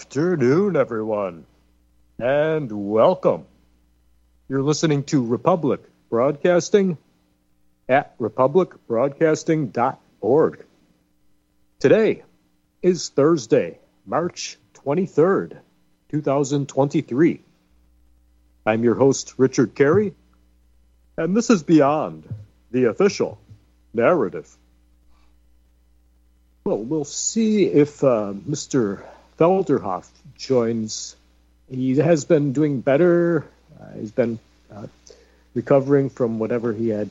afternoon, everyone, and welcome. You're listening to Republic Broadcasting at republicbroadcasting.org. Today is Thursday, March 23rd, 2023. I'm your host, Richard Carey, and this is Beyond the Official Narrative. Well, we'll see if Mr. Felderhoff joins. He has been doing better. He's been recovering from whatever he had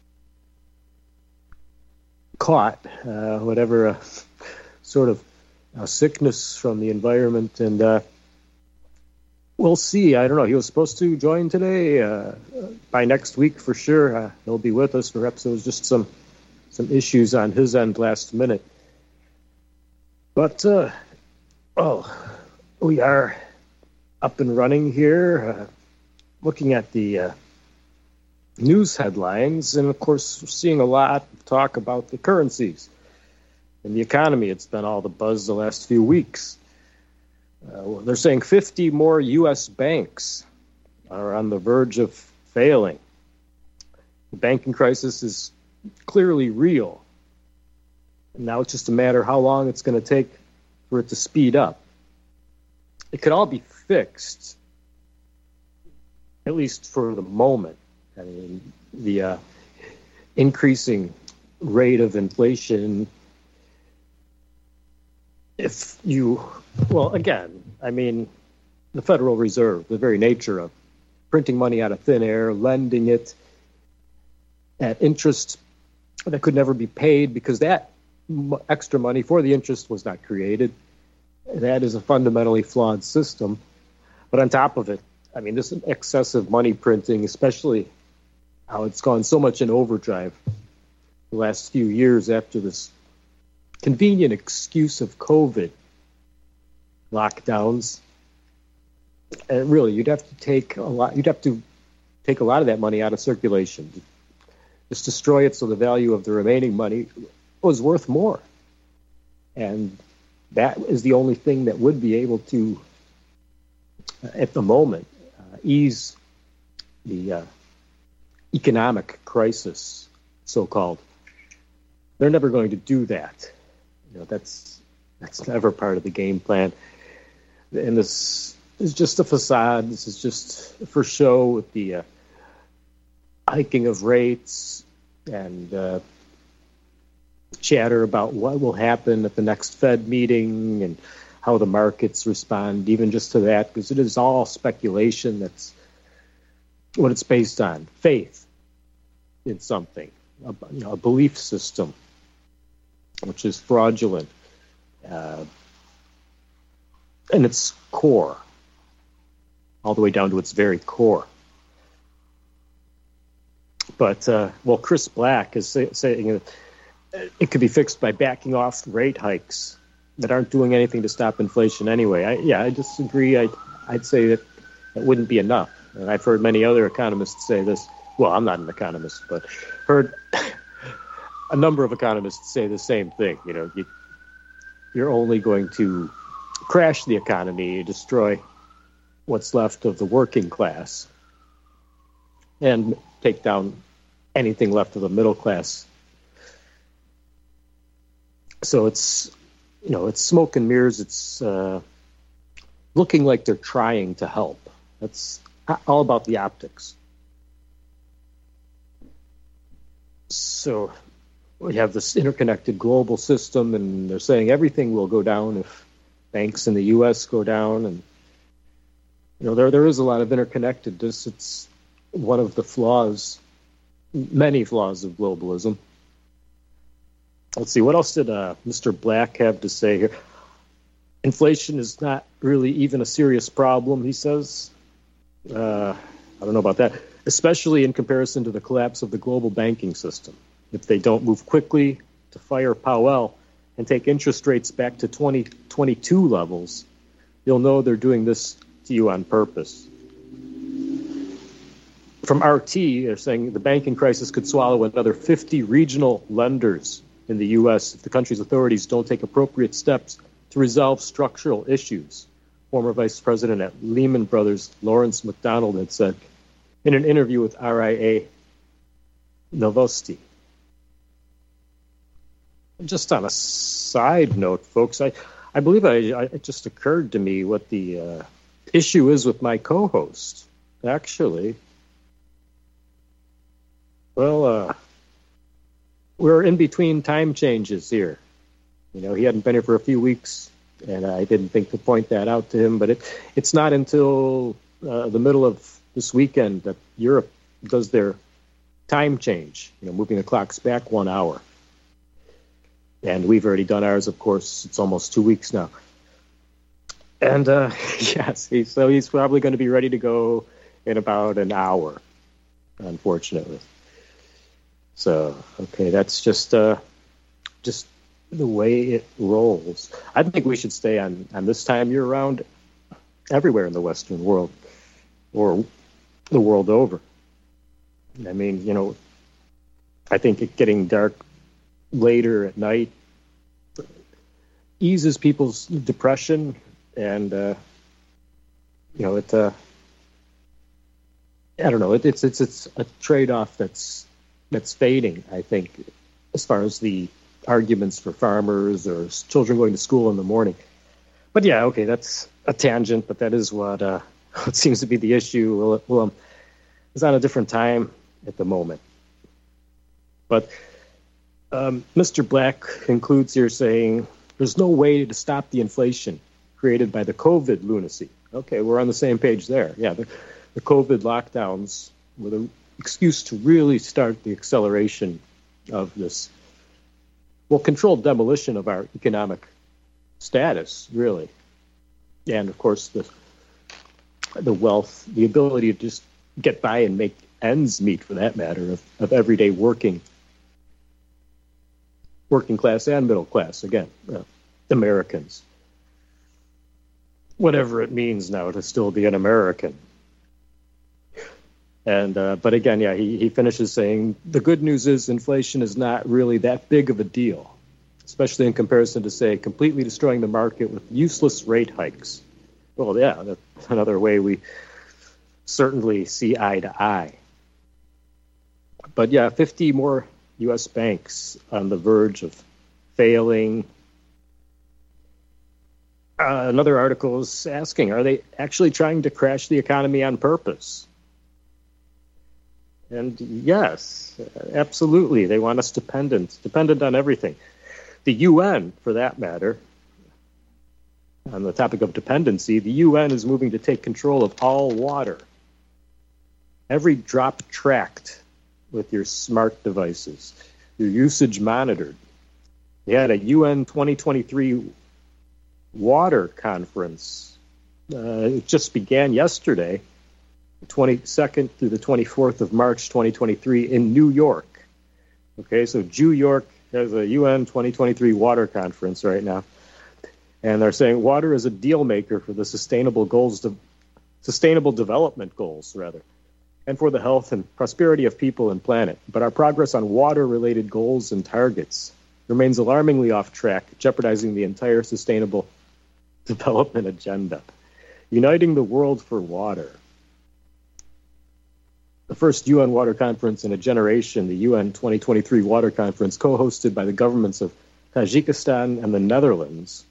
caught, whatever sort of sickness from the environment. And we'll see. I don't know. He was supposed to join today. By next week, for sure, he'll be with us. Perhaps there was just some issues on his end last minute. But, we are up and running here, looking at the news headlines, and of course, we're seeing a lot of talk about the currencies and the economy. It's been all the buzz the last few weeks. They're saying 50 more U.S. banks are on the verge of failing. The banking crisis is clearly real. And now it's just a matter of how long it's going to take for it to speed up. It could all be fixed, at least for the moment. I mean, the increasing rate of inflation, again, I mean, the Federal Reserve, the very nature of printing money out of thin air, lending it at interest that could never be paid because that extra money for the interest was not created. That is a fundamentally flawed system. But on top of it, I mean, this excessive money printing, especially how it's gone so much in overdrive the last few years after this convenient excuse of COVID lockdowns. And really, you'd have to take a lot of that money out of circulation. Just destroy it so the value of the remaining money was worth more. And that is the only thing that would be able to, at the moment, ease the economic crisis, so-called. They're never going to do that. That's never part of the game plan. And this is just a facade. This is just for show with the hiking of rates and chatter about what will happen at the next Fed meeting and how the markets respond, even just to that, because it is all speculation. That's what it's based on. Faith in something, a belief system, which is fraudulent in its core, all the way down to its very core. But, Chris Black is saying it could be fixed by backing off rate hikes that aren't doing anything to stop inflation anyway. I disagree. I'd say that wouldn't be enough. And I've heard many other economists say this. Well, I'm not an economist, but heard a number of economists say the same thing. You're only going to crash the economy, destroy what's left of the working class, and take down anything left of the middle class. So it's smoke and mirrors. It's looking like they're trying to help. That's all about the optics. So we have this interconnected global system, and they're saying everything will go down if banks in the U.S. go down. And there is a lot of interconnectedness. It's one of the flaws, many flaws of globalism. Let's see, what else did Mr. Black have to say here? Inflation is not really even a serious problem, he says. I don't know about that, especially in comparison to the collapse of the global banking system. If they don't move quickly to fire Powell and take interest rates back to 2022 levels, you'll know they're doing this to you on purpose. From RT, they're saying the banking crisis could swallow another 50 regional lenders in the U.S. if the country's authorities don't take appropriate steps to resolve structural issues. former vice president at Lehman Brothers, Lawrence McDonald, had said in an interview with RIA Novosti. Just on a side note, folks, I believe it just occurred to me what the issue is with my co-host. Actually, well, we're in between time changes here. You know, he hadn't been here for a few weeks, and I didn't think to point that out to him. But it's not until the middle of this weekend that Europe does their time change, you know, moving the clocks back 1 hour. And we've already done ours, of course. It's almost 2 weeks now. And, yes, so he's probably going to be ready to go in about an hour, unfortunately. So, okay, that's just the way it rolls. I think we should stay on this time year-round everywhere in the Western world, or the world over. I mean, you know, I think it getting dark later at night eases people's depression, and you know, I don't know, it's a trade-off that's fading, I think, as far as the arguments for farmers or children going to school in the morning. But yeah, okay, that's a tangent, but that is what seems to be the issue. Well, it's on a different time at the moment. But Mr. Black concludes here saying, there's no way to stop the inflation created by the COVID lunacy. Okay, we're on the same page there. Yeah, the COVID lockdowns were the excuse to really start the acceleration of this, well, controlled demolition of our economic status, really. And, of course, the wealth, the ability to just get by and make ends meet, for that matter, of everyday working class and middle class, again, Americans. Whatever it means now to still be an American. And but again, yeah, he finishes saying, the good news is inflation is not really that big of a deal, especially in comparison to, say, completely destroying the market with useless rate hikes. Well, yeah, that's another way we certainly see eye to eye. But yeah, 50 more U.S. banks on the verge of failing. Another article is asking, are they actually trying to crash the economy on purpose? And yes, absolutely. They want us dependent on everything. The UN, for that matter, on the topic of dependency, the UN is moving to take control of all water. Every drop tracked with your smart devices, your usage monitored. They had a UN 2023 water conference. It just began yesterday, the 22nd through the 24th of March 2023 in New York. Okay, so New York has a UN 2023 water conference right now. And they're saying water is a deal maker for the sustainable development goals, rather, and for the health and prosperity of people and planet. But our progress on water-related goals and targets remains alarmingly off track, jeopardizing the entire sustainable development agenda. Uniting the world for water. The first UN water conference in a generation, the UN 2023 water conference, co-hosted by the governments of Tajikistan and the Netherlands,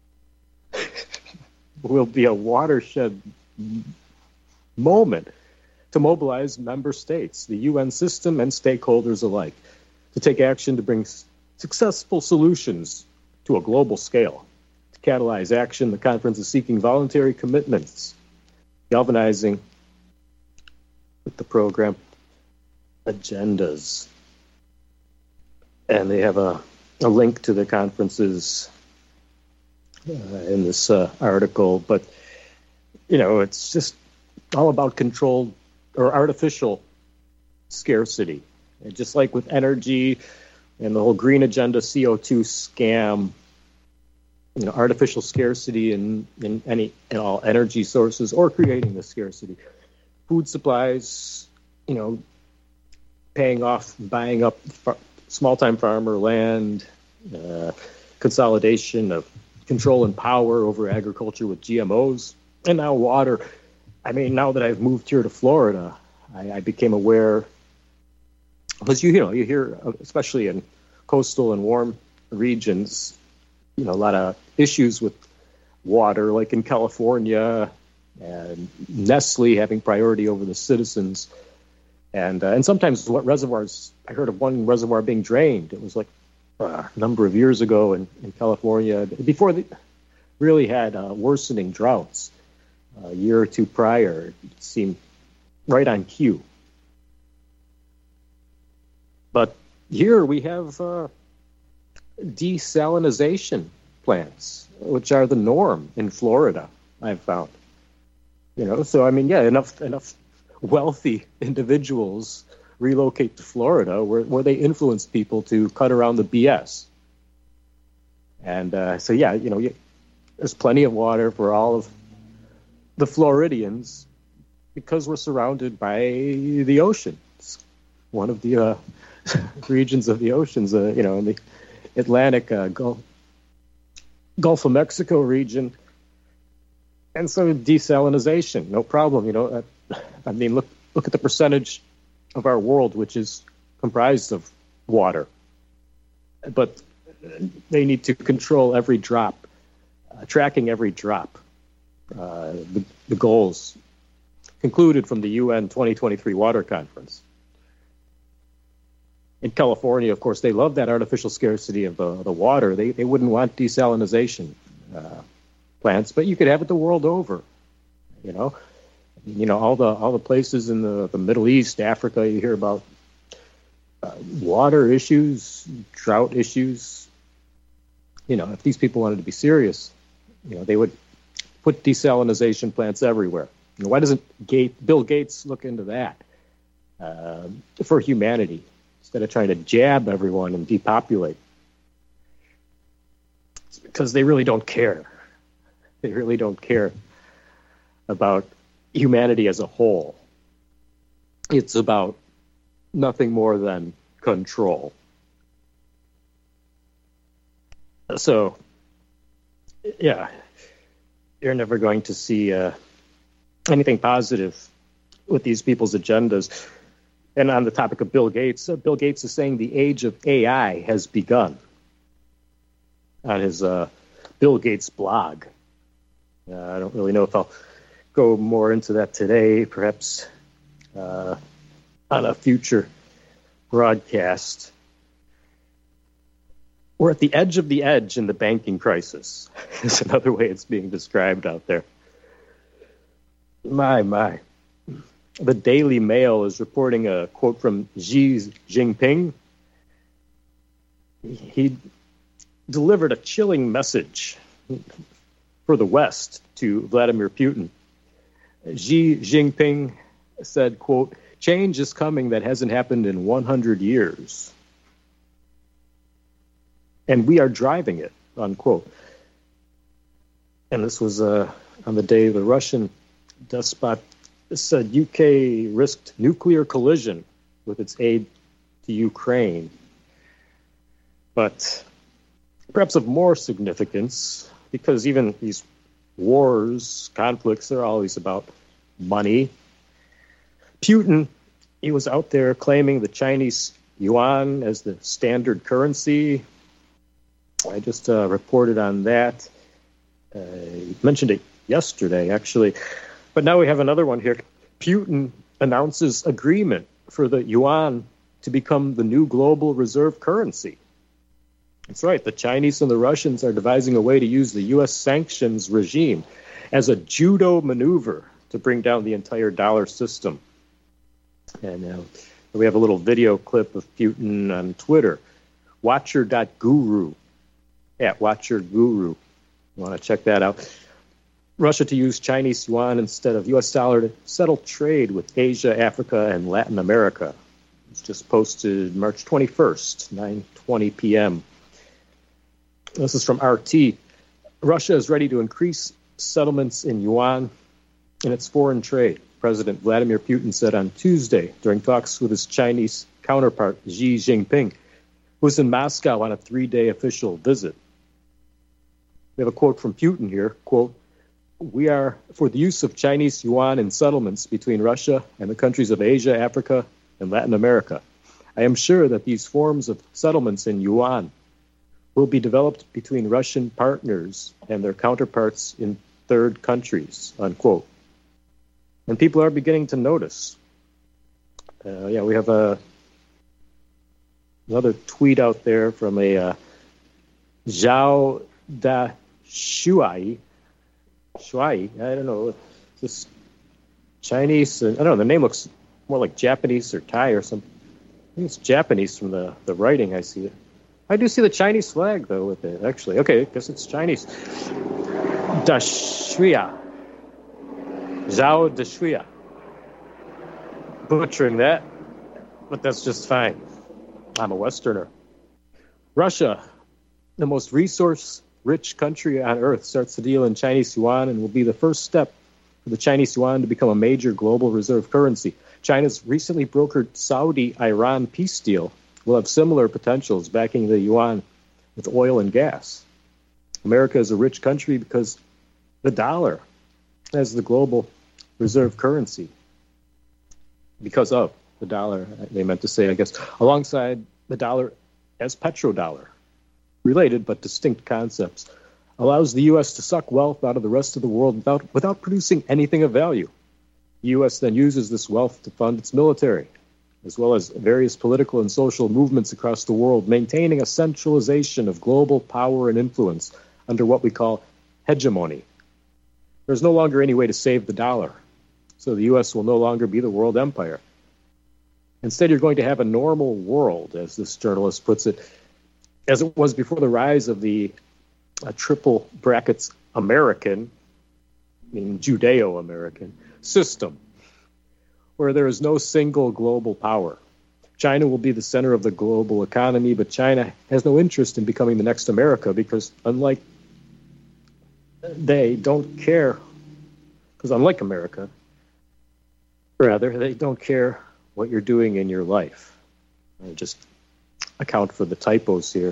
will be a watershed moment to mobilize member states, the UN system, and stakeholders alike to take action to bring successful solutions to a global scale. To catalyze action, the conference is seeking voluntary commitments, galvanizing with the program agendas. And they have a link to the conferences in this article, but you know, it's just all about controlled or artificial scarcity. And just like with energy and the whole green agenda CO2 scam, you know, artificial scarcity in all energy sources, or creating the scarcity, food supplies, you know, paying off, buying up small-time farmer land, consolidation of control and power over agriculture with GMOs, and now water. I mean, now that I've moved here to Florida, I became aware, because you hear, especially in coastal and warm regions, a lot of issues with water, like in California, and Nestle having priority over the citizens, and sometimes what reservoirs. I heard of one reservoir being drained. It was like a number of years ago in California, before they really had worsening droughts. A year or two prior, it seemed right on cue. But here we have desalinization plants, which are the norm in Florida, I've found. So I mean, enough wealthy individuals relocate to Florida where they influence people to cut around the BS. And there's plenty of water for all of the Floridians because we're surrounded by the ocean. It's one of the regions of the oceans, in the Atlantic Gulf of Mexico region. And so desalinization, no problem. I mean, look at the percentage of our world which is comprised of water. But they need to control every drop, tracking every drop. The goals concluded from the UN 2023 Water Conference. In California, of course, they love that artificial scarcity of the water. They wouldn't want desalinization plants, but you could have it the world over. All the places in the Middle East, Africa, you hear about water issues, drought issues. If these people wanted to be serious, they would put desalinization plants everywhere. Why doesn't Bill Gates look into that for humanity instead of trying to jab everyone and depopulate? It's because they really don't care. They really don't care about humanity as a whole. It's about nothing more than control. So, you're never going to see anything positive with these people's agendas. And on the topic of Bill Gates is saying the age of AI has begun on his Bill Gates blog. I don't really know if I'll go more into that today, perhaps on a future broadcast. We're at the edge of the edge in the banking crisis. Is another way it's being described out there. My. The Daily Mail is reporting a quote from Xi Jinping. He delivered a chilling message for the West to Vladimir Putin. Xi Jinping said, quote, "Change is coming that hasn't happened in 100 years. And we are driving it," unquote. And this was on the day the Russian despot said UK risked nuclear collision with its aid to Ukraine. But perhaps of more significance, because even these wars, conflicts, are always about money. Putin, he was out there claiming the Chinese yuan as the standard currency. I just reported on that. Mentioned it yesterday, actually. But now we have another one here. Putin announces agreement for the yuan to become the new global reserve currency. That's right. The Chinese and the Russians are devising a way to use the U.S. sanctions regime as a judo maneuver to bring down the entire dollar system. And we have a little video clip of Putin on Twitter. Watcher.guru. At WatcherGuru. You want to check that out. Russia to use Chinese yuan instead of U.S. dollar to settle trade with Asia, Africa, and Latin America. It's just posted March 21st, 9:20 p.m. This is from RT. Russia is ready to increase settlements in yuan in its foreign trade, President Vladimir Putin said on Tuesday during talks with his Chinese counterpart, Xi Jinping, who was in Moscow on a 3-day official visit. We have a quote from Putin here, quote, "We are for the use of Chinese yuan in settlements between Russia and the countries of Asia, Africa, and Latin America. I am sure that these forms of settlements in yuan will be developed between Russian partners and their counterparts in third countries," unquote. And people are beginning to notice. We have another tweet out there from a Zhao Da Shuai. I don't know. This Chinese, I don't know, the name looks more like Japanese or Thai or something. I think it's Japanese from the writing I see. I do see the Chinese flag, though, with it, actually. Okay, I guess it's Chinese. Dashuya. Zhao Dashuya. Butchering that, but that's just fine. I'm a Westerner. Russia, the most resource-rich country on Earth, starts to deal in Chinese yuan and will be the first step for the Chinese yuan to become a major global reserve currency. China's recently brokered Saudi-Iran peace deal will have similar potentials, backing the yuan with oil and gas. America is a rich country because the dollar as the global reserve currency. Because of the dollar, they meant to say, I guess, alongside the dollar as petrodollar. Related but distinct concepts. Allows the U.S. to suck wealth out of the rest of the world without producing anything of value. The U.S. then uses this wealth to fund its military, as well as various political and social movements across the world, maintaining a centralization of global power and influence under what we call hegemony. There's no longer any way to save the dollar, so the U.S. will no longer be the world empire. Instead, you're going to have a normal world, as this journalist puts it, as it was before the rise of the triple brackets American, meaning Judeo-American, system, where there is no single global power. China will be the center of the global economy, but China has no interest in becoming the next America because unlike America, rather, they don't care what you're doing in your life. I just account for the typos here.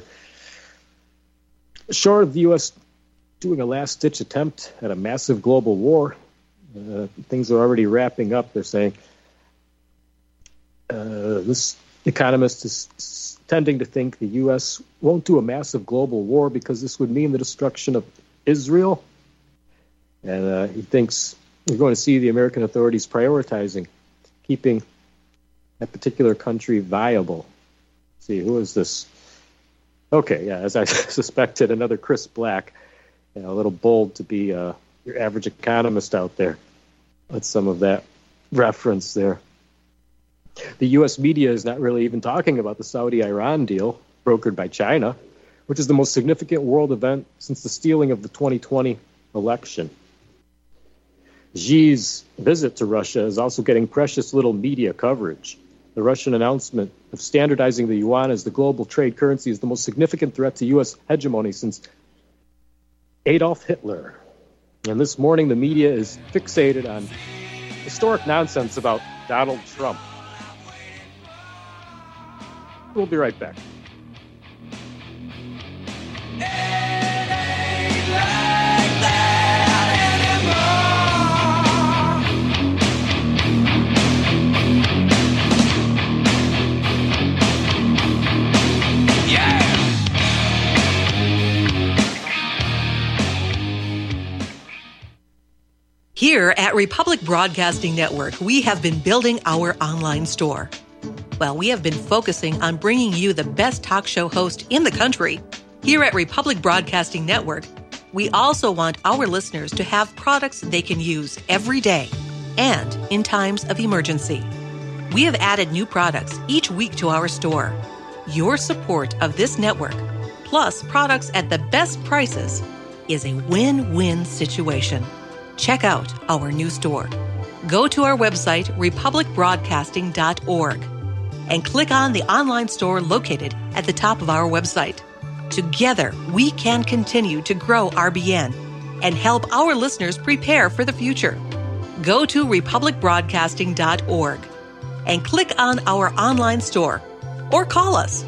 Short of the U.S. doing a last-ditch attempt at a massive global war, things are already wrapping up. They're saying this economist is tending to think the U.S. won't do a massive global war because this would mean the destruction of Israel. And he thinks we're going to see the American authorities prioritizing keeping that particular country viable. Let's see, who is this? Okay, yeah, as I suspected, another Chris Black. A little bold to be your average economist out there. That's some of that reference there. The U.S. media is not really even talking about the Saudi-Iran deal brokered by China, which is the most significant world event since the stealing of the 2020 election. Xi's visit to Russia is also getting precious little media coverage. The Russian announcement of standardizing the yuan as the global trade currency is the most significant threat to U.S. hegemony since Adolf Hitler. And this morning, the media is fixated on historic nonsense about Donald Trump. We'll be right back. Here at Republic Broadcasting Network, we have been building our online store. Well, we have been focusing on bringing you the best talk show host in the country. Here at Republic Broadcasting Network, we also want our listeners to have products they can use every day and in times of emergency. We have added new products each week to our store. Your support of this network, plus products at the best prices, is a win-win situation. Check out our new store. Go to our website, republicbroadcasting.org, and click on the online store located at the top of our website. Together, we can continue to grow RBN and help our listeners prepare for the future. Go to republicbroadcasting.org and click on our online store, or call us.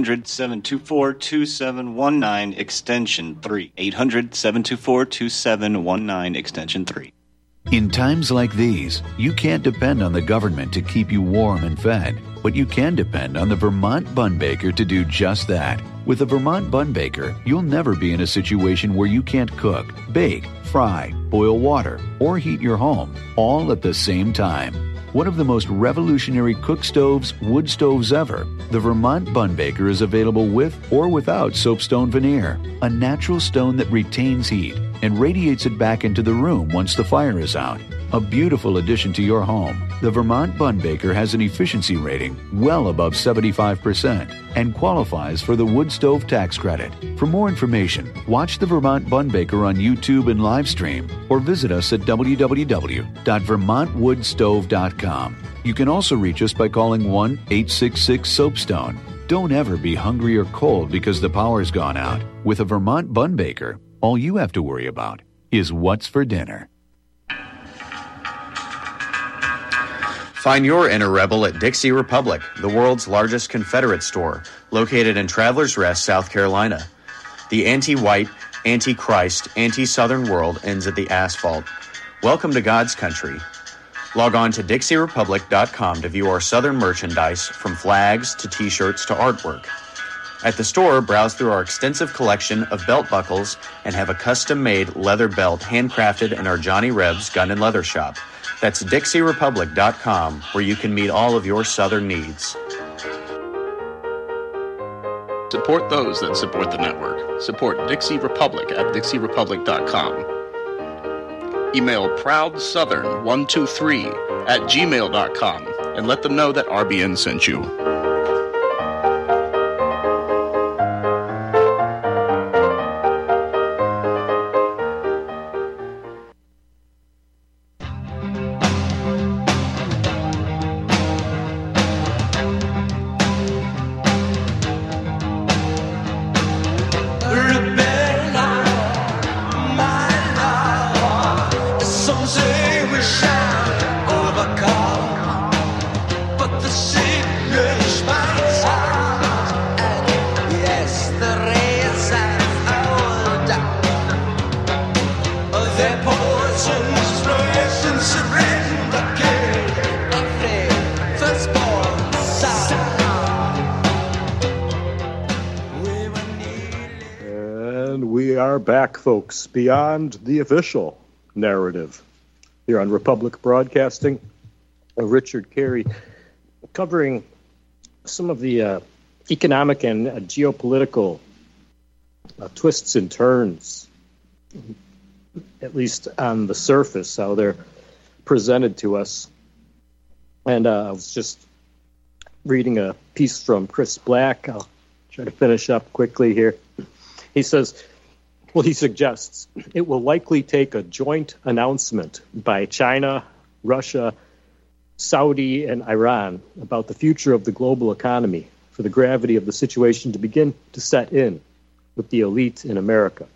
800-724-2719, extension 3. 800-724-2719, extension 3. In times like these, you can't depend on the government to keep you warm and fed, but you can depend on the Vermont Bun Baker to do just that. With the Vermont Bun Baker, you'll never be in a situation where you can't cook, bake, fry, boil water, or heat your home, all at the same time. One of the most revolutionary cook stoves, wood stoves ever, the Vermont Bun Baker is available with or without soapstone veneer, a natural stone that retains heat and radiates it back into the room once the fire is out. A beautiful addition to your home, the Vermont Bun Baker has an efficiency rating well above 75% and qualifies for the wood stove tax credit. For more information, watch the Vermont Bun Baker on YouTube and live stream or visit us at www.vermontwoodstove.com. You can also reach us by calling 1-866-SOAPSTONE. Don't ever be hungry or cold because the power's gone out. With a Vermont Bun Baker, all you have to worry about is what's for dinner. Find your inner rebel at Dixie Republic, the world's largest Confederate store, located in Travelers Rest, South Carolina. The anti-white, anti-Christ, anti-Southern world ends at the asphalt. Welcome to God's country. Log on to DixieRepublic.com to view our Southern merchandise, from flags to T-shirts to artwork. At the store, browse through our extensive collection of belt buckles and have a custom-made leather belt handcrafted in our Johnny Rebs Gun and Leather Shop. That's DixieRepublic.com, where you can meet all of your Southern needs. Support those that support the network. Support Dixie Republic at DixieRepublic.com. Email ProudSouthern123@gmail.com and let them know that RBN sent you. Back, folks, beyond the official narrative here on Republic Broadcasting. Richard Carey covering some of the economic and geopolitical twists and turns, at least on the surface, how they're presented to us. And I was just reading a piece from Chris Black. I'll try to finish up quickly here. He says, well, he suggests it will likely take a joint announcement by China, Russia, Saudi, and Iran about the future of the global economy for the gravity of the situation to begin to set in with the elite in America.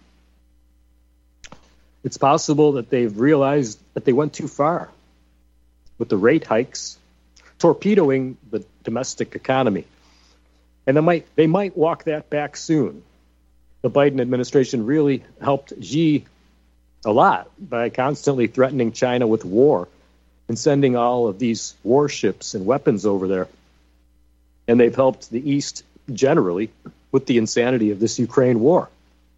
It's possible that they've realized that they went too far with the rate hikes, torpedoing the domestic economy. And they might walk that back soon. The Biden administration really helped Xi a lot by constantly threatening China with war and sending all of these warships and weapons over there. And they've helped the East generally with the insanity of this Ukraine war.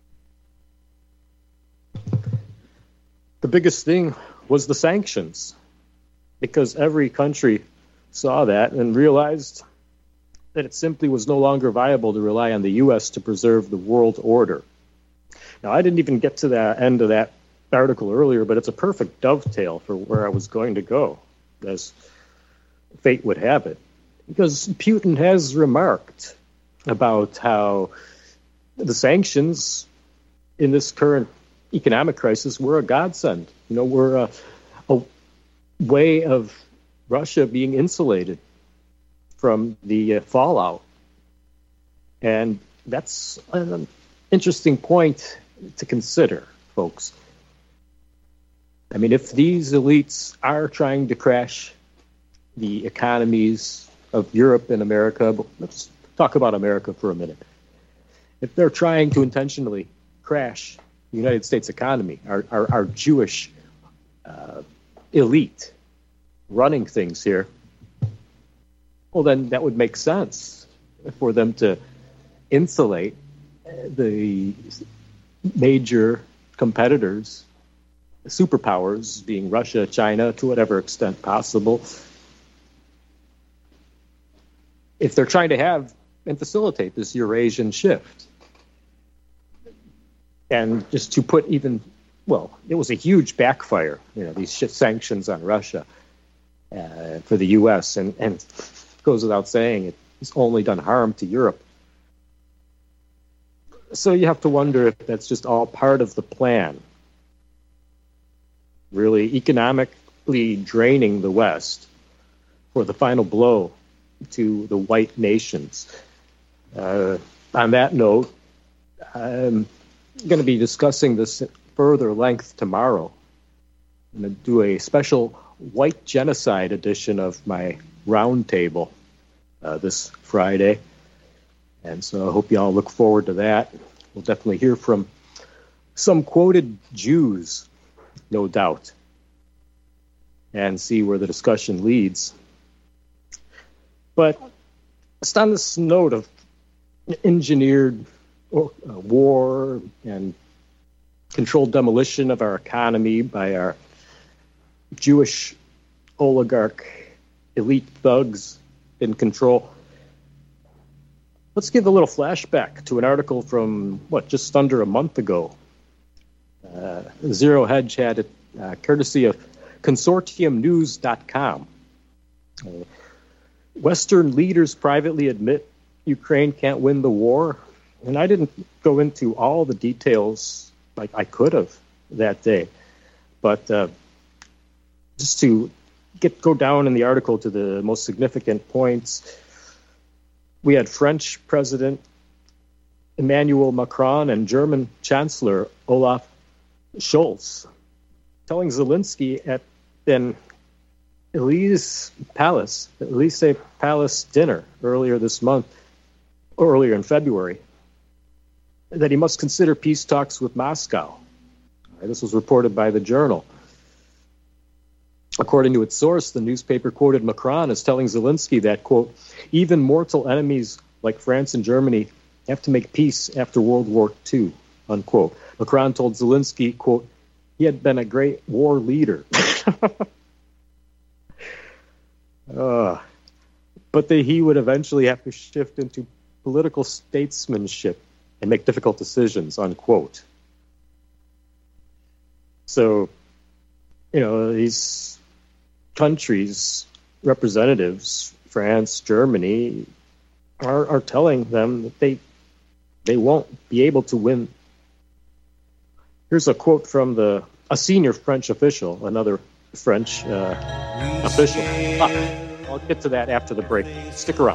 The biggest thing was the sanctions, because every country saw that and realized that it simply was no longer viable to rely on the U.S. to preserve the world order. Now, I didn't even get to the end of that article earlier, but it's a perfect dovetail for where I was going to go, as fate would have it. Because Putin has remarked about how the sanctions in this current economic crisis were a godsend. You know, were a way of Russia being insulated from the fallout. And that's an interesting point to consider, folks. I mean, if these elites are trying to crash the economies of Europe and America, but let's talk about America for a minute. If they're trying to intentionally crash the United States economy, our Jewish elite running things here, well, then that would make sense for them to insulate the major competitors, superpowers being Russia, China, to whatever extent possible. If they're trying to have and facilitate this Eurasian shift. And just to put even, well, it was a huge backfire, these sanctions on Russia for the U.S. And it goes without saying, it's only done harm to Europe. So you have to wonder if that's just all part of the plan, really economically draining the West for the final blow to the white nations. On that note, I'm going to be discussing this at further length tomorrow. I'm going to do a special white genocide edition of my roundtable this Friday. And so I hope you all look forward to that. We'll definitely hear from some quoted Jews, no doubt, and see where the discussion leads. But just on this note of engineered war and controlled demolition of our economy by our Jewish oligarch elite thugs in control, let's give a little flashback to an article from, just under a month ago. Zero Hedge had it courtesy of consortiumnews.com. Western leaders privately admit Ukraine can't win the war. And I didn't go into all the details like I could have that day. But just to go down in the article to the most significant points, we had French President Emmanuel Macron and German Chancellor Olaf Scholz telling Zelensky at an Elysee Palace dinner earlier in February, that he must consider peace talks with Moscow. This was reported by the Journal. According to its source, the newspaper quoted Macron as telling Zelensky that, quote, even mortal enemies like France and Germany have to make peace after World War II, unquote. Macron told Zelensky, quote, he had been a great war leader. But that he would eventually have to shift into political statesmanship and make difficult decisions, unquote. So, these countries' representatives, France, Germany, are telling them that they won't be able to win. Here's a quote from a senior French official, another French official. I'll get to that after the break. Stick around.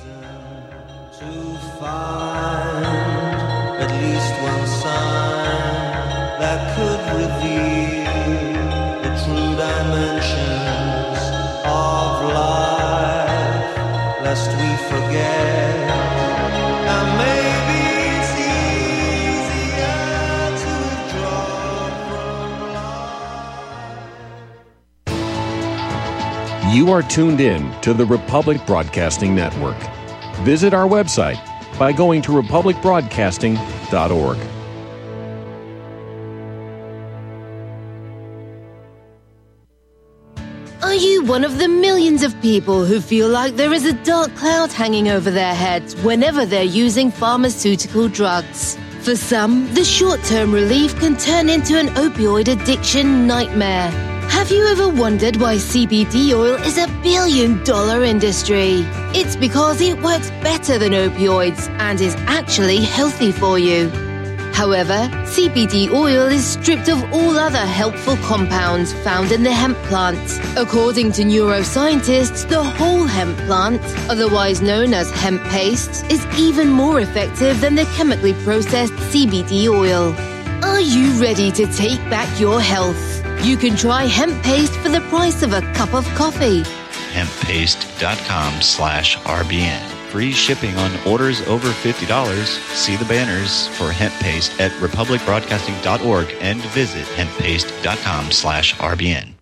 At least one sign that could reveal the true dimensions of life, lest we forget. And maybe it's easier to withdraw from life. You are tuned in to the Republic Broadcasting Network. Visit our website by going to republicbroadcasting.org. Are you one of the millions of people who feel like there is a dark cloud hanging over their heads whenever they're using pharmaceutical drugs? For some, the short-term relief can turn into an opioid addiction nightmare. Have you ever wondered why CBD oil is a billion-dollar industry? It's because it works better than opioids and is actually healthy for you. However, CBD oil is stripped of all other helpful compounds found in the hemp plant. According to neuroscientists, the whole hemp plant, otherwise known as hemp paste, is even more effective than the chemically processed CBD oil. Are you ready to take back your health? You can try hemp paste for the price of a cup of coffee. Hemppaste.com/RBN. free shipping on orders over $50. See the banners for hemp paste at republicbroadcasting.org and visit hemppaste.com/RBN.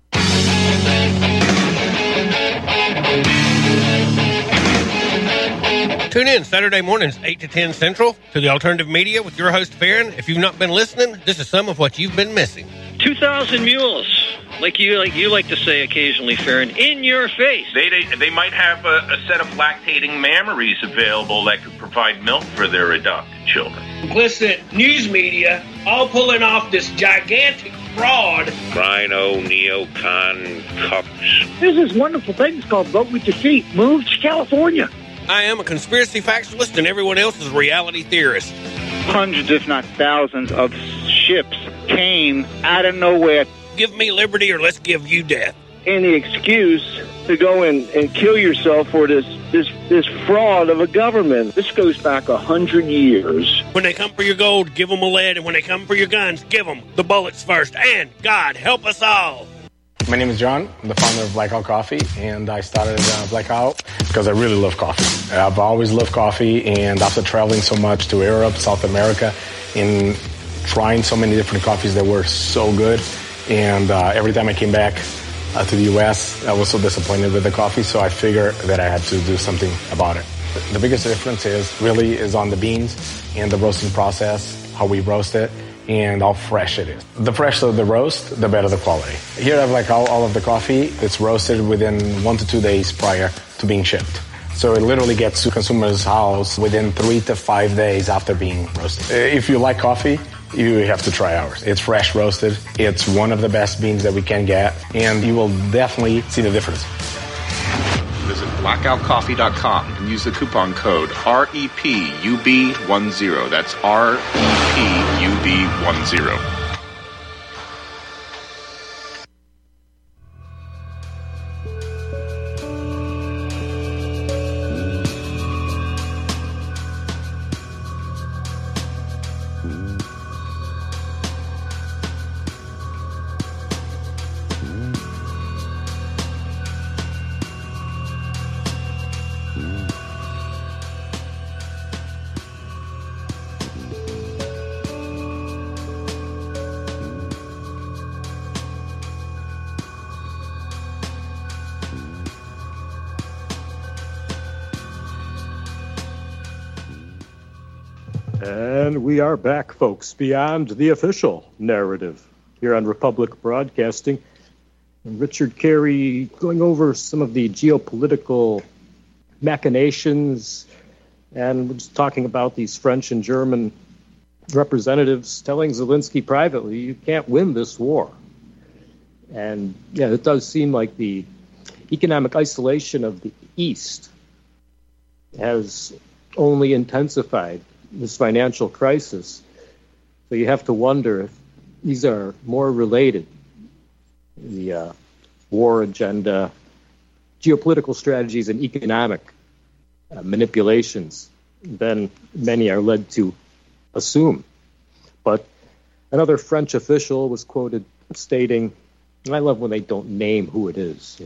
Tune in Saturday mornings, 8 to 10 Central, to the Alternative Media with your host, Farron. If you've not been listening, this is some of what you've been missing. 2,000 mules, like you like to say occasionally, Farron, in your face. They might have a set of lactating mammaries available that could provide milk for their adopted children. Complicit news media all pulling off this gigantic fraud. Rhino, neocon, cucks. There's this wonderful thing called Vote with Your Feet. Move to California. I am a conspiracy factualist, and everyone else is a reality theorist. Hundreds, if not thousands, of ships came out of nowhere. Give me liberty or let's give you death. Any excuse to go and kill yourself for this fraud of a government. This goes back 100 years. When they come for your gold, give them a lead, and when they come for your guns, give them the bullets first. And God help us all. My name is John. I'm the founder of Blackout Coffee, and I started Blackout because I really love coffee. I've always loved coffee, and after traveling so much to Europe, South America, and trying so many different coffees that were so good, and every time I came back to the U.S., I was so disappointed with the coffee, so I figured that I had to do something about it. The biggest difference is on the beans and the roasting process, how we roast it, and how fresh it is. The fresher the roast, the better the quality. Here I have all of the coffee. It's roasted within 1 to 2 days prior to being shipped. So it literally gets to consumer's house within 3 to 5 days after being roasted. If you like coffee, you have to try ours. It's fresh roasted. It's one of the best beans that we can get, and you will definitely see the difference. Visit blackoutcoffee.com and use the coupon code REPUB10. That's REPUB10. And we are back, folks, beyond the official narrative here on Republic Broadcasting. And Richard Carey going over some of the geopolitical machinations, and we're just talking about these French and German representatives telling Zelensky privately, you can't win this war. And, yeah, it does seem like the economic isolation of the East has only intensified this financial crisis. So you have to wonder if these are more related, the war agenda, geopolitical strategies, and economic manipulations than many are led to assume. But another French official was quoted stating, and I love when they don't name who it is,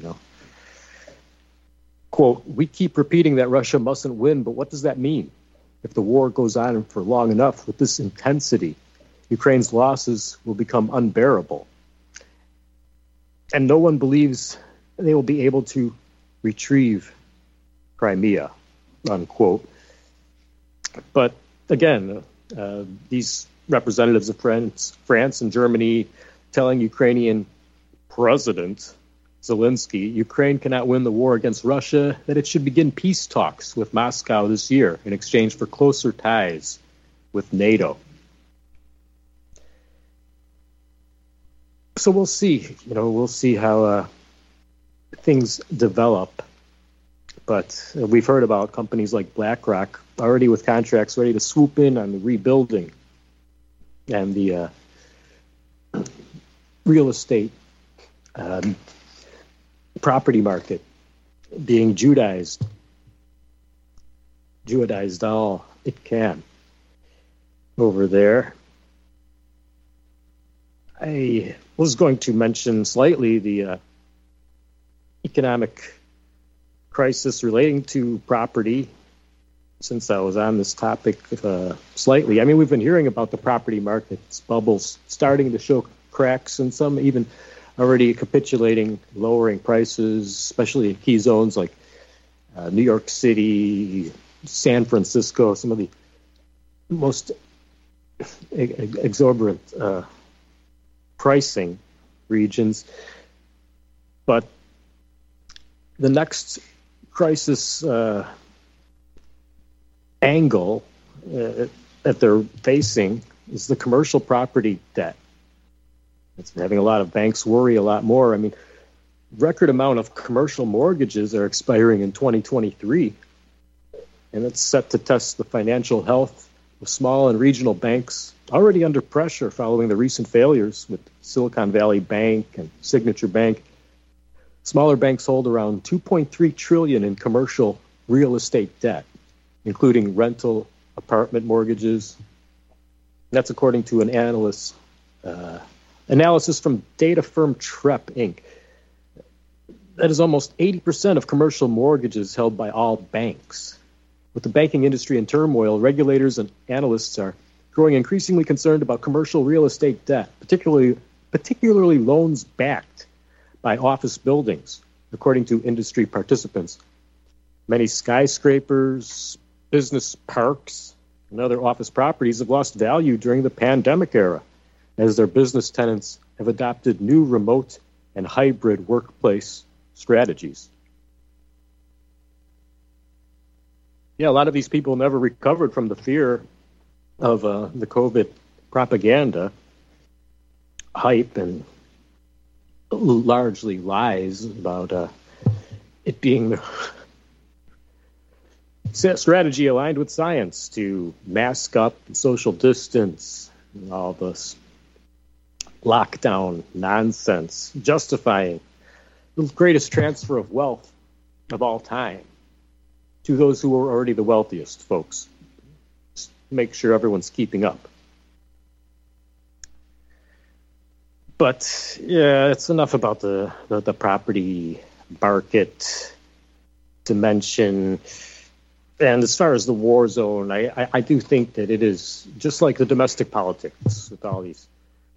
quote, "We keep repeating that Russia mustn't win, but what does that mean? If the war goes on for long enough with this intensity, Ukraine's losses will become unbearable. And no one believes they will be able to retrieve Crimea," unquote. But again, these representatives of France and Germany telling Ukrainian President Zelensky, Ukraine cannot win the war against Russia, that it should begin peace talks with Moscow this year in exchange for closer ties with NATO. So we'll see. We'll see how things develop. But we've heard about companies like BlackRock already with contracts ready to swoop in on the rebuilding and the real estate property market being Judaized all it can over there. I was going to mention slightly the economic crisis relating to property since I was on this topic slightly. I mean, we've been hearing about the property market's bubbles starting to show cracks, and some even already capitulating, lowering prices, especially in key zones like New York City, San Francisco, some of the most exorbitant pricing regions. But the next crisis angle that they're facing is the commercial property debt. It's having a lot of banks worry a lot more. I mean, record amount of commercial mortgages are expiring in 2023, and it's set to test the financial health of small and regional banks already under pressure following the recent failures with Silicon Valley Bank and Signature Bank. Smaller banks hold around $2.3 trillion in commercial real estate debt, including rental apartment mortgages. That's according to an analysis from data firm Trepp, Inc. That is almost 80% of commercial mortgages held by all banks. With the banking industry in turmoil, regulators and analysts are growing increasingly concerned about commercial real estate debt, particularly loans backed by office buildings, according to industry participants. Many skyscrapers, business parks, and other office properties have lost value during the pandemic era, as their business tenants have adopted new remote and hybrid workplace strategies. Yeah, a lot of these people never recovered from the fear of the COVID propaganda, hype, and largely lies about it being the strategy aligned with science to mask up and social distance and all this lockdown nonsense, justifying the greatest transfer of wealth of all time to those who are already the wealthiest folks. Just make sure everyone's keeping up. But yeah, it's enough about the property market dimension. And as far as the war zone, I do think that it is just like the domestic politics with all these,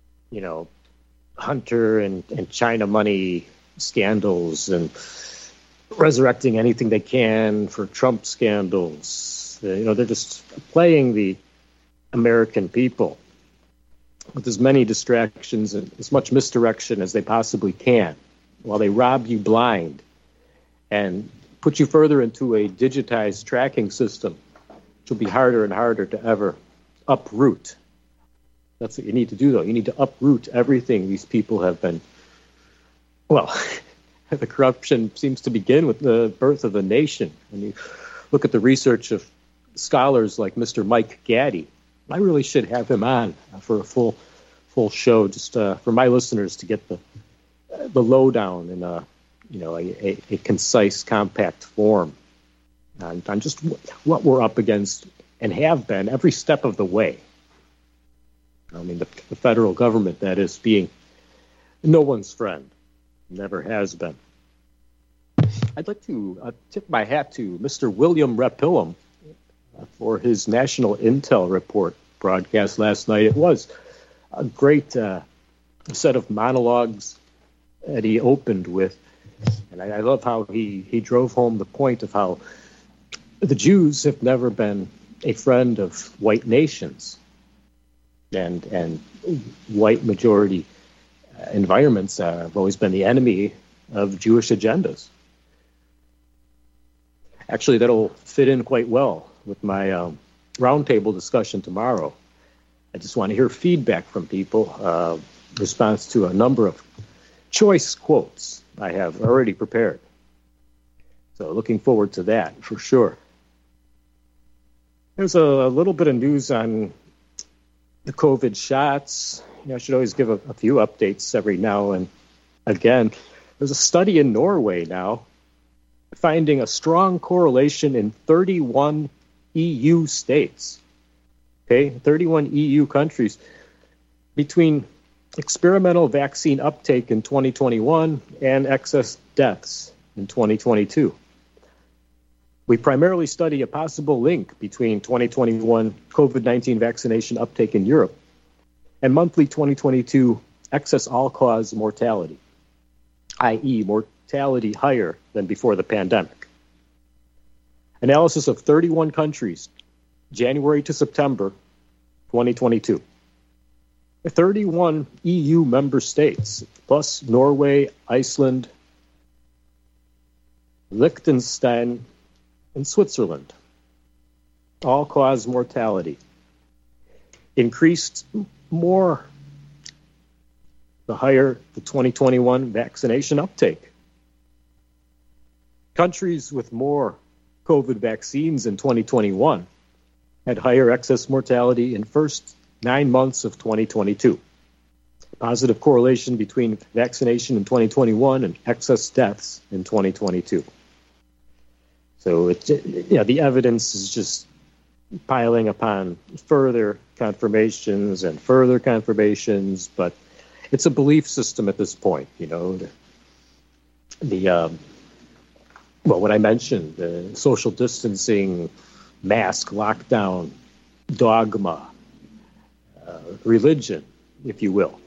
Hunter and China money scandals and resurrecting anything they can for Trump scandals. They're just playing the American people with as many distractions and as much misdirection as they possibly can, while they rob you blind and put you further into a digitized tracking system, which will be harder and harder to ever uproot. That's what you need to do, though. You need to uproot everything these people have been. Well, the corruption seems to begin with the birth of a nation. When you look at the research of scholars like Mr. Mike Gaddy, I really should have him on for a full show, just for my listeners to get the lowdown in a concise, compact form on just what we're up against and have been every step of the way. I mean, the federal government, that is, being no one's friend, never has been. I'd like to tip my hat to Mr. William Rapillum for his National Intel Report broadcast last night. It was a great set of monologues that he opened with, and I love how he drove home the point of how the Jews have never been a friend of white nations and white majority environments have always been the enemy of Jewish agendas. Actually, that'll fit in quite well with my roundtable discussion tomorrow. I just want to hear feedback from people, response to a number of choice quotes I have already prepared. So looking forward to that for sure. There's a little bit of news on the COVID shots. I should always give a few updates every now and again. There's a study in Norway now finding a strong correlation in 31 EU states, 31 EU countries, between experimental vaccine uptake in 2021 and excess deaths in 2022. We primarily study a possible link between 2021 COVID-19 vaccination uptake in Europe and monthly 2022 excess all-cause mortality, i.e. mortality higher than before the pandemic. Analysis of 31 countries, January to September 2022. 31 EU member states, plus Norway, Iceland, Liechtenstein, and Switzerland. All-cause mortality increased more the higher the 2021 vaccination uptake. Countries with more COVID vaccines in 2021 had higher excess mortality in first 9 months of 2022. Positive correlation between vaccination in 2021 and excess deaths in 2022. So the evidence is just piling upon further confirmations and further confirmations, but it's a belief system at this point. What I mentioned, the social distancing, mask, lockdown, dogma, religion, if you will.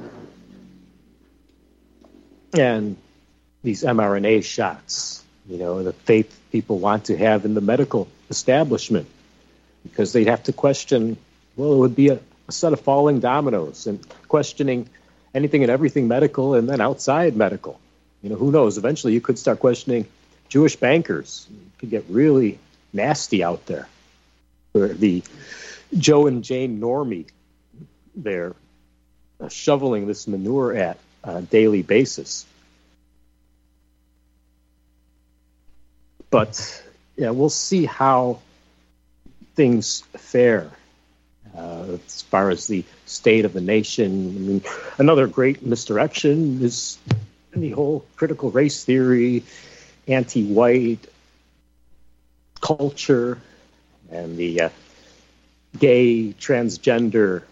And these mRNA shots, the faith people want to have in the medical establishment, because they'd have to question, it would be a set of falling dominoes and questioning anything and everything medical and then outside medical. Who knows? Eventually you could start questioning Jewish bankers. It could get really nasty out there. Or the Joe and Jane Normie, they're shoveling this manure at on a daily basis. But we'll see how things fare as far as the state of the nation. Another great misdirection is the whole critical race theory, anti-white culture, and the gay, transgender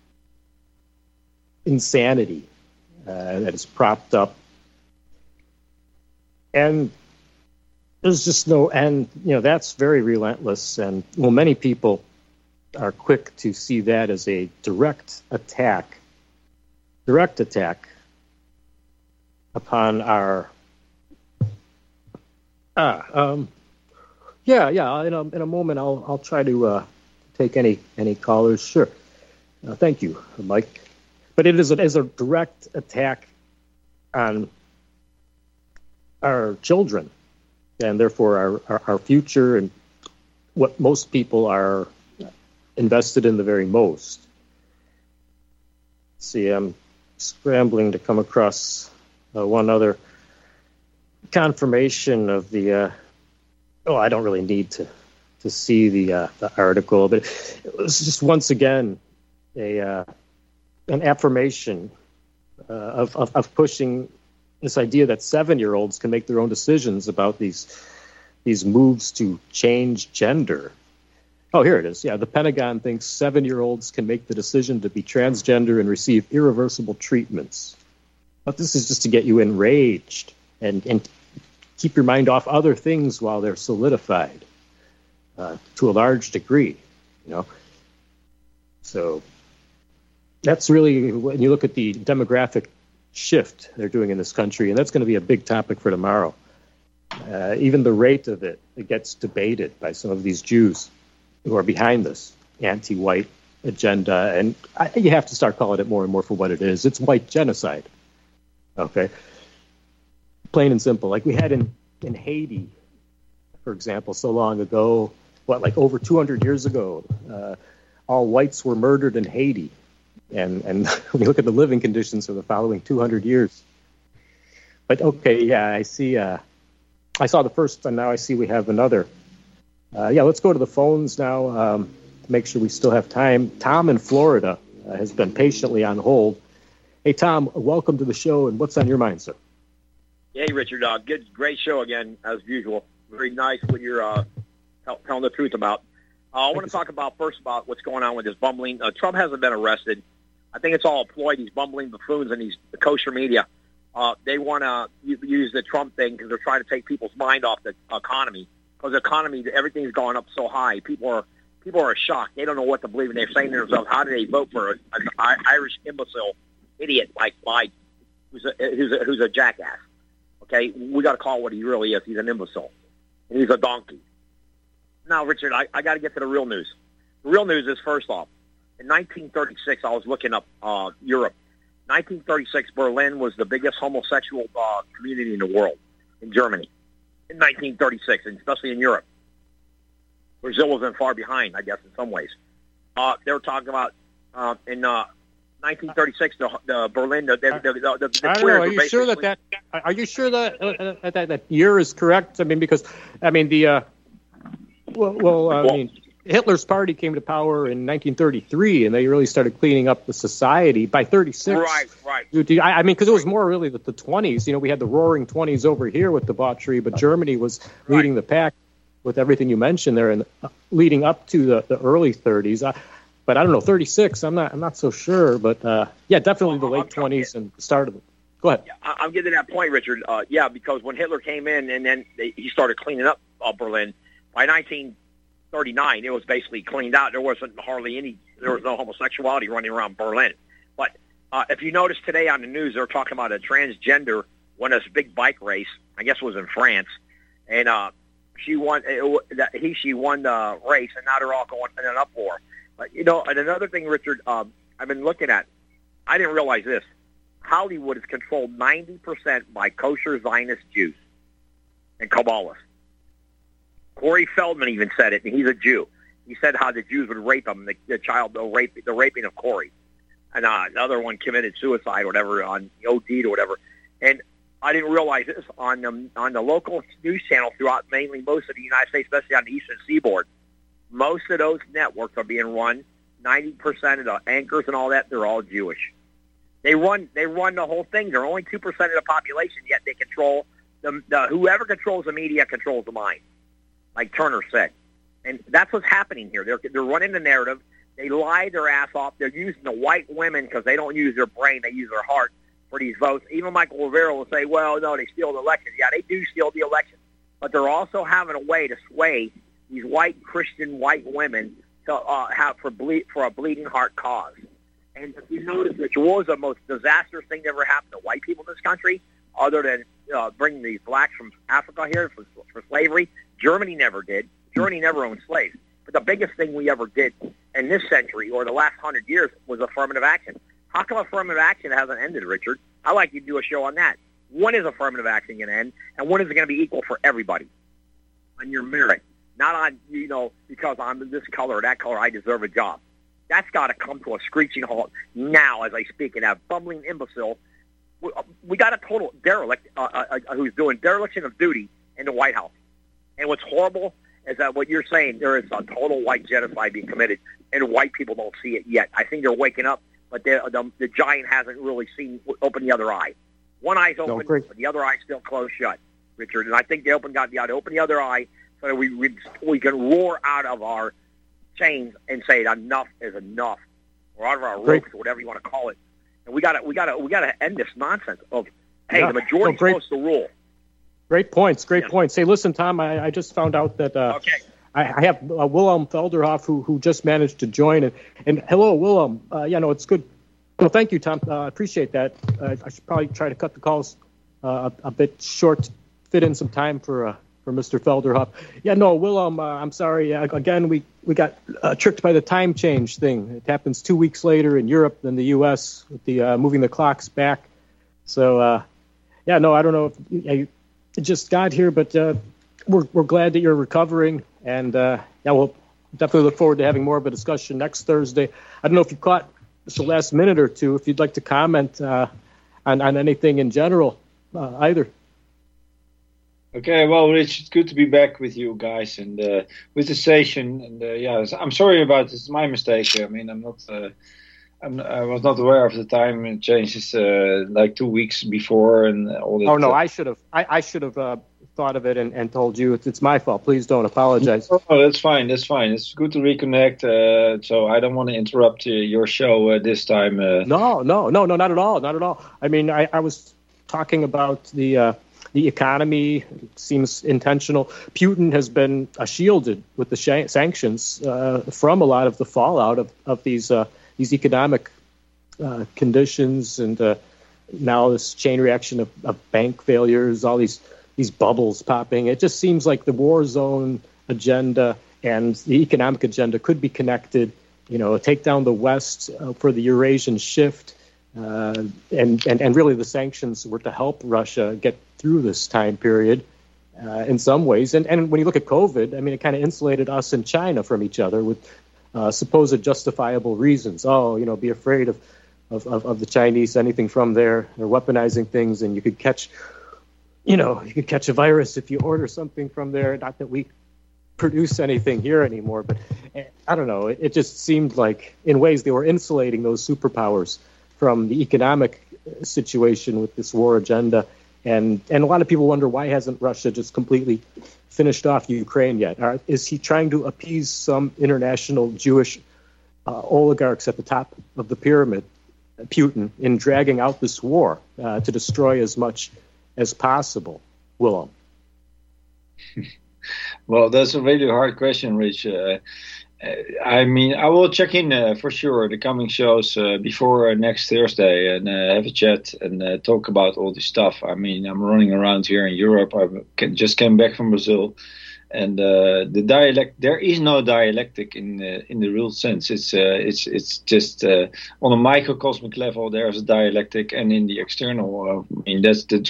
insanity that is propped up. And there's just no end. That's very relentless. And many people are quick to see that as a direct attack upon our. In a moment, I'll try to take any callers. Sure. Thank you, Mike. But it is a direct attack on our children, and therefore our future, and what most people are invested in the very most. Let's see, I'm scrambling to come across one other confirmation of the. I don't really need to see the article, but it was just once again an affirmation of pushing this idea that 7-year-olds can make their own decisions about these moves to change gender. Oh, here it is. Yeah, the Pentagon thinks 7-year-olds can make the decision to be transgender and receive irreversible treatments. But this is just to get you enraged and keep your mind off other things while they're solidified to a large degree, So that's really, when you look at the demographic shift they're doing in this country, and that's going to be a big topic for tomorrow. Even the rate of it gets debated by some of these Jews who are behind this anti-white agenda, and you have to start calling it more and more for what it is. It's white genocide. Okay, plain and simple. Like we had in Haiti, for example, so long ago, like over 200 years ago, all whites were murdered in Haiti. And when you look at the living conditions for the following 200 years. But okay, yeah, I see. I saw the first, and now I see we have another. Let's go to the phones now to make sure we still have time. Tom in Florida has been patiently on hold. Hey, Tom, welcome to the show, and what's on your mind, sir? Hey, Richard, great show again, as usual. Very nice what you're telling the truth about. I want to talk about what's going on with this bumbling. Trump hasn't been arrested. I think it's all a ploy, these bumbling buffoons and the kosher media. They want to use the Trump thing because they're trying to take people's mind off the economy. because the economy, everything's gone up so high. People are shocked. They don't know what to believe, and they're saying to themselves, "How do they vote for an Irish imbecile idiot like Biden, who's a jackass?" Okay, we got to call what he really is. He's an imbecile, and he's a donkey. Now, Richard, I got to get to the real news. The real news is, first off, in 1936, I was looking up Europe. 1936, Berlin was the biggest homosexual community in the world, in Germany, in 1936, and especially in Europe. Brazil wasn't far behind, I guess, in some ways. They were talking about in 1936, the Berlin, the I don't know. Are you sure are you sure that year is correct? I mean, because I mean I mean, Hitler's party came to power in 1933, and they really started cleaning up the society by 36. Right. I mean, because it was more really the 20s. You know, we had the roaring 20s over here with debauchery, but Germany was leading the pack with everything you mentioned there, and leading up to the early 30s. But I don't know, 36. I'm not so sure, but yeah, definitely the late 20s and the start of it. Go ahead. I'm getting to that point, Richard. Yeah, because when Hitler came in and then he started cleaning up Berlin, by 1939 it was basically cleaned out. There was no homosexuality running around Berlin. But if you notice today on the news, they're talking about a transgender won this big bike race. I guess it was in France, and she won. She won the race, and now they're all going in an uproar. You know, and another thing, Richard, I've been looking at. I didn't realize this. Hollywood is controlled 90% by kosher Zionist Jews and Kabbalists. Corey Feldman even said it, and he's a Jew. He said how the Jews would rape him, the raping of Corey. And another one committed suicide or whatever, on OD'd or whatever. And I didn't realize this on the local news channel throughout mainly most of the United States, especially on the Eastern Seaboard. Most of those networks are being run. 90% of the anchors and all that, they're all Jewish. They run the whole thing. They're only 2% of the population, yet they control whoever controls the media controls the mind, like Turner said. And that's what's happening here. They're running the narrative. They lie their ass off. They're using the white women because they don't use their brain. They use their heart for these votes. Even Michael Rivera will say, well, no, they steal the elections. Yeah, they do steal the elections. But they're also having a way to sway these Christian white women to have for a bleeding heart cause. And if you notice, Richard, what was the most disastrous thing that ever happened to white people in this country, other than bringing these blacks from Africa here for slavery? Germany never did. Germany never owned slaves. But the biggest thing we ever did in this century or the last 100 years was affirmative action. How come affirmative action hasn't ended, Richard? I'd like you to do a show on that. When is affirmative action going to end, and when is it going to be equal for everybody on your merit? Not on, because I'm this color or that color, I deserve a job. That's got to come to a screeching halt now as I speak. And that bumbling imbecile, we got a total derelict who's doing dereliction of duty in the White House. And what's horrible is that what you're saying, there is a total white genocide being committed, and white people don't see it yet. I think they're waking up, but the giant hasn't really opened the other eye. One eye's open, but the other eye's still closed shut, Richard. And I think they open the other eye so that we can roar out of our chains and say enough is enough, or out of our ropes, or whatever you want to call it. And we got to end this nonsense of the majority's supposed to rule. Great points. Hey, listen, Tom, I just found out that I have Willem Felderhoff who just managed to join. And hello, Willem. It's good. Well, thank you, Tom. I appreciate that. I should probably try to cut the calls a bit short, fit in some time for Mr. Felderhoff. Willem, I'm sorry. Again, we got tricked by the time change thing. It happens 2 weeks later in Europe than the U.S. with the moving the clocks back. So, I don't know if you just got here, but we're glad that you're recovering. And, we'll definitely look forward to having more of a discussion next Thursday. I don't know if you caught just the last minute or two, if you'd like to comment on anything in general, either. Okay, well, Rich, it's good to be back with you guys and with the station. And I'm sorry about this. It's my mistake. I mean, I was not aware of the time changes like 2 weeks before and all that. Oh no, I should have thought of it and told you it's my fault. Please don't apologize. Oh, that's fine. It's good to reconnect. So I don't want to interrupt your show this time. No, not at all. I mean, I was talking about the The economy seems intentional. Putin has been shielded with the sanctions from a lot of the fallout of these economic conditions, and now this chain reaction of bank failures, all these bubbles popping. It just seems like the war zone agenda and the economic agenda could be connected. Take down the West for the Eurasian shift, and really the sanctions were to help Russia get through this time period in some ways. And when you look at COVID, I mean, it kind of insulated us and China from each other with supposed justifiable reasons. Be afraid of the Chinese, anything from there. They're weaponizing things, and you could catch a virus if you order something from there. Not that we produce anything here anymore, but I don't know. It just seemed like, in ways, they were insulating those superpowers from the economic situation with this war agenda. And a lot of people wonder, why hasn't Russia just completely finished off Ukraine yet? Is he trying to appease some international Jewish oligarchs at the top of the pyramid, Putin, in dragging out this war to destroy as much as possible? Willem? Well, that's a really hard question, Rich. I mean, I will check in for sure the coming shows before next Thursday and have a chat and talk about all this stuff. I mean, I'm running around here in Europe. I just came back from Brazil, and the dialect, there is no dialectic in the real sense. It's just on a microcosmic level there's a dialectic, and in the external, I mean, that's the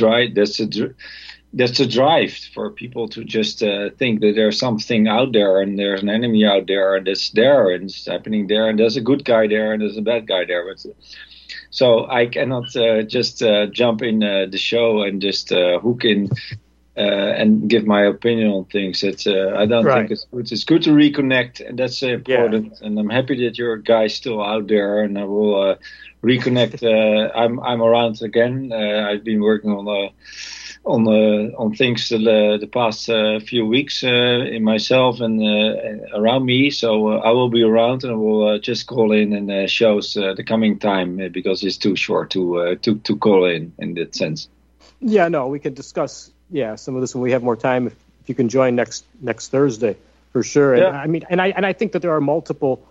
drive for people to just think that there's something out there and there's an enemy out there and it's there and it's happening there and there's a good guy there and there's a bad guy there. So I cannot just jump in the show and just hook in and give my opinion on things. I don't think it's good. It's good to reconnect, and that's important. Yeah. And I'm happy that your guy's still out there, and I will reconnect. I'm around again. I've been working on things the past few weeks in myself and around me. So I will be around, and I will just call in and shows the coming time because it's too short to call in that sense. Yeah, no, we can discuss some of this when we have more time. If you can join next Thursday, for sure. Yeah. And I mean, and I think that there are multiple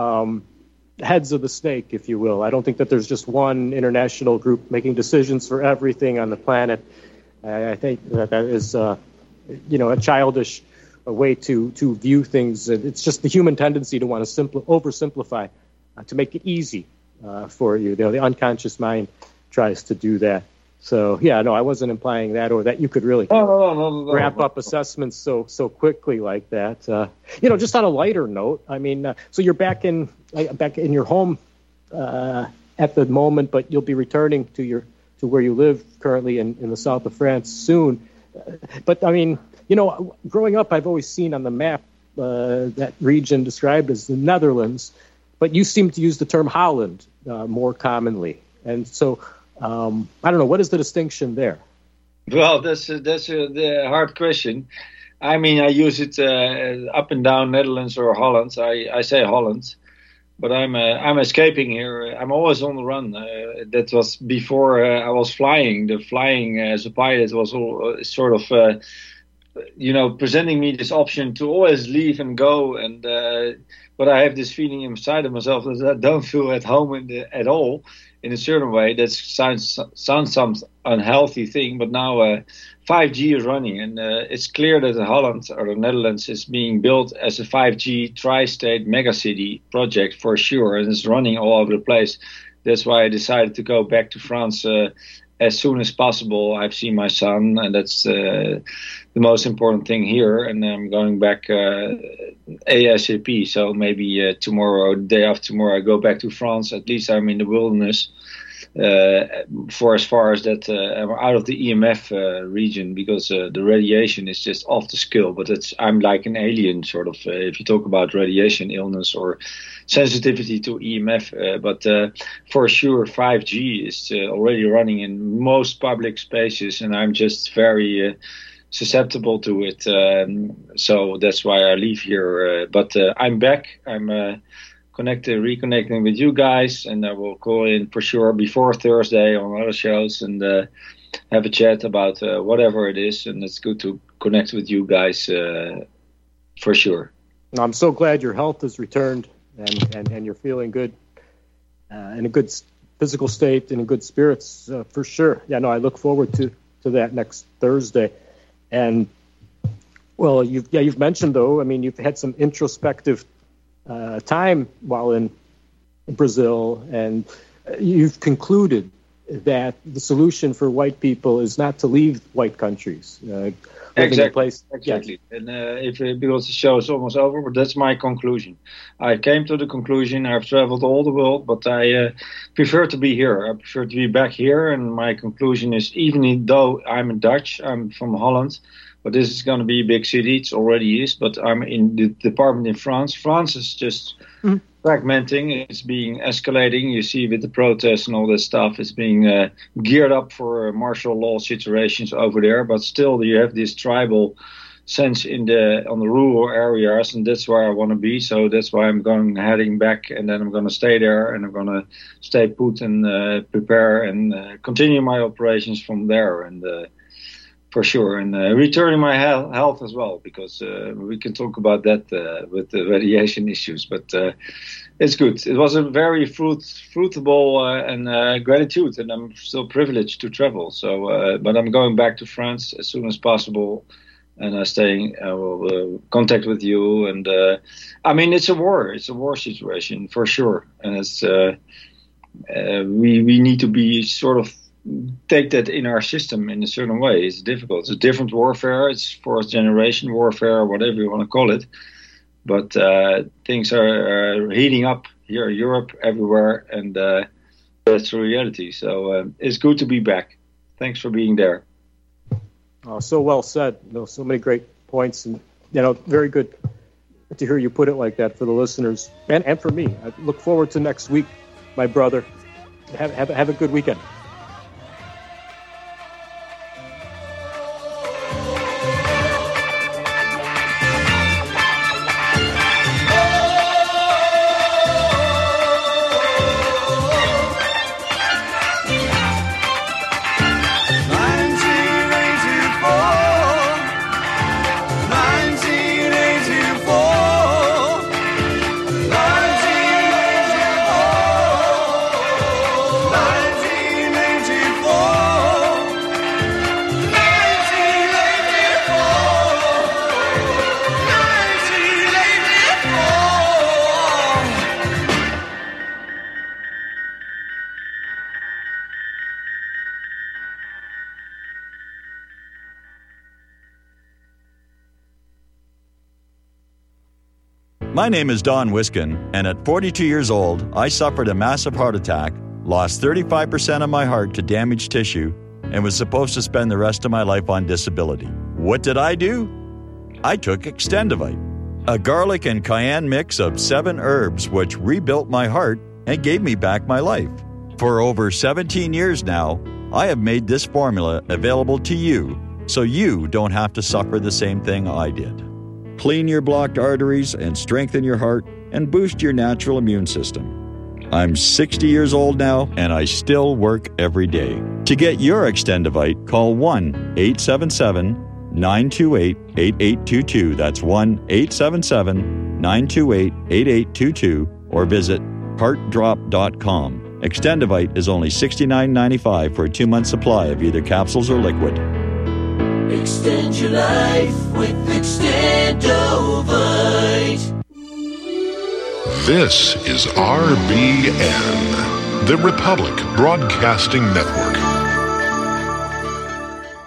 heads of the snake, if you will. I don't think that there's just one international group making decisions for everything on the planet. I think that is, a childish way to view things. It's just the human tendency to want to oversimplify, to make it easy for you. The unconscious mind tries to do that. So, I wasn't implying that, or that you could really wrap up assessments so quickly like that. Just on a lighter note, I mean, so you're back in your home at the moment, but you'll be returning to where you live currently in the south of France soon. But I mean, growing up, I've always seen on the map that region described as the Netherlands, but you seem to use the term Holland more commonly. And so I don't know, what is the distinction there? Well, that's a hard question. I mean, I use it up and down Netherlands or Holland. I say Holland. But I'm escaping here. I'm always on the run. That was before I was flying. The flying as a pilot was all, sort of, presenting me this option to always leave and go. And but I have this feeling inside of myself that I don't feel at home at all. In a certain way, that sounds some unhealthy thing. But now 5G is running, and it's clear that Holland or the Netherlands is being built as a 5G tri-state megacity project for sure, and it's running all over the place. That's why I decided to go back to France as soon as possible. I've seen my son, and that's the most important thing here. And I'm going back ASAP. So maybe tomorrow, or the day after tomorrow, I go back to France. At least I'm in the wilderness. For as far as that, I'm out of the EMF region because the radiation is just off the scale. But I'm like an alien, sort of, if you talk about radiation illness or sensitivity to EMF. But for sure, 5G is already running in most public spaces, and I'm just very susceptible to it. So that's why I leave here. But I'm back. I'm reconnecting with you guys, and I will call in for sure before Thursday on other shows, and have a chat about whatever it is, and it's good to connect with you guys for sure. I'm so glad your health has returned and you're feeling good, in a good physical state, in good spirits, for sure. Yeah, no, I look forward to that next Thursday. And well, you've mentioned, though, I mean, you've had some introspective time while in Brazil, and you've concluded that the solution for white people is not to leave white countries. Exactly. And because the show is almost over, but that's my conclusion. I came to the conclusion. I've traveled all the world, but I prefer to be here. I prefer to be back here, and my conclusion is, even though I'm Dutch, I'm from Holland, but this is going to be a big city. It already is, but I'm in the department in France. France is just fragmenting. It's being escalating. You see with the protests and all that stuff, it's being geared up for martial law situations over there. But still, you have this tribal sense on the rural areas, and that's where I want to be. So that's why I'm heading back, and then I'm going to stay there, and I'm going to stay put and prepare and continue my operations from there. And for sure, and returning my health as well, because we can talk about that with the radiation issues. But it's good. It was a very fruitful and gratitude, and I'm still privileged to travel. So, but I'm going back to France as soon as possible, and I will contact with you. And I mean, it's a war situation for sure, and it's we need to be sort of take that in our system in a certain way. It's difficult. It's a different warfare. It's fourth generation warfare, whatever you want to call it. But things are heating up here, Europe, everywhere, and that's the reality. So it's good to be back. Thanks for being there. So well said. So many great points, and very good to hear you put it like that for the listeners and for me. I look forward to next week, my brother. Have a good weekend. My name is Don Wiskin, and at 42 years old, I suffered a massive heart attack, lost 35% of my heart to damaged tissue, and was supposed to spend the rest of my life on disability. What did I do? I took Extendivite, a garlic and cayenne mix of 7 herbs which rebuilt my heart and gave me back my life. For over 17 years now, I have made this formula available to you so you don't have to suffer the same thing I did. Clean your blocked arteries and strengthen your heart and boost your natural immune system. I'm 60 years old now, and I still work every day. To get your Extendivite, call 1-877-928-8822. That's 1-877-928-8822, or visit heartdrop.com. Extendivite is only $69.95 for a 2-month supply of either capsules or liquid. Extend your life with Extendovite. This is RBN, the Republic Broadcasting Network.